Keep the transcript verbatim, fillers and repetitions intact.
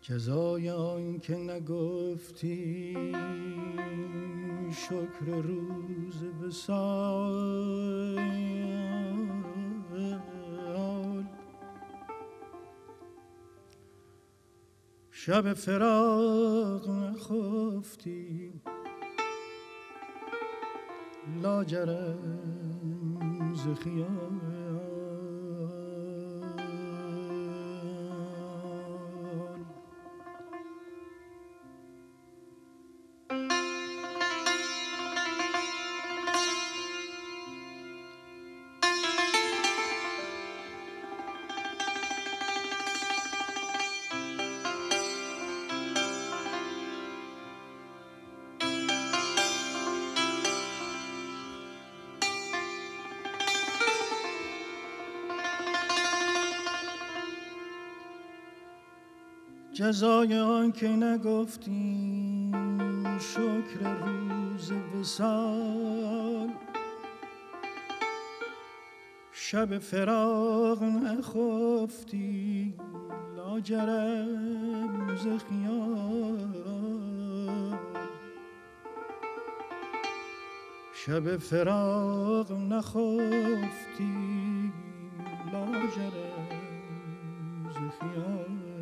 جزای آن که نگفتی شکر روز وصال، شب فراق نخفتی لاجرم ز خیال. جزای آن که نگفتیم شکر روز وصال، شب فراق نخفتی لاجرم ز خیال. شب فراق نخفتی لاجرم ز خیال.